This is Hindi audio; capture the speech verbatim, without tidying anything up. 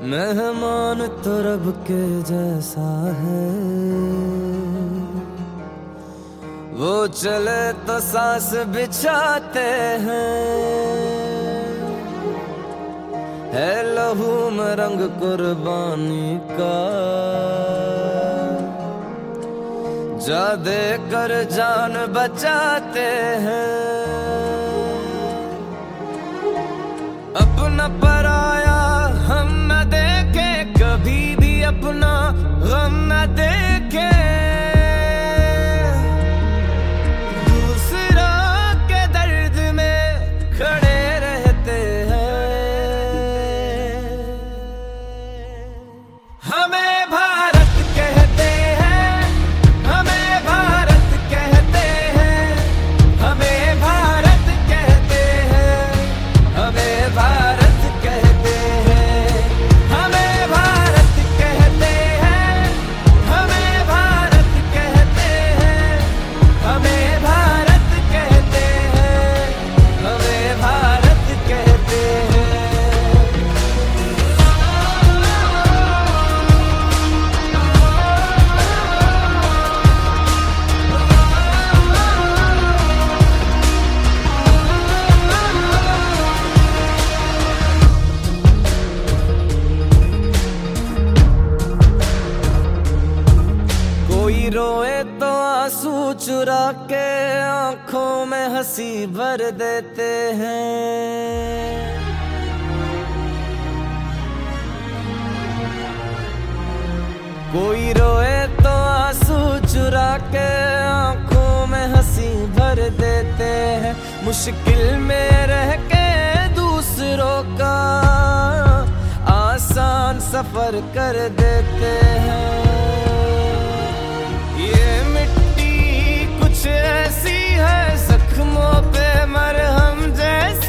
मेहमान तो रब के जैसा है, वो चले तो सांस बिछाते हैं। है लहू में रंग कुर्बानी का, जा दे कर जान बचाते हैं। अपना पराया हम न देखे, कभी भी अपना गम न देखे। दूसरा के दर्द में खड़े रहते हैं। हमें भारत कहते हैं, हमें भारत कहते हैं, हमें भारत कहते हैं, हमें भारत रोए तो आंसू चुरा के आंखों में हंसी भर देते हैं। कोई रोए तो आंसू चुरा के आंखों में हंसी भर देते हैं। मुश्किल में रह के दूसरों का आसान सफर कर देते हैं। ये मिट्टी कुछ ऐसी है, जख्मों पे मरहम जैसी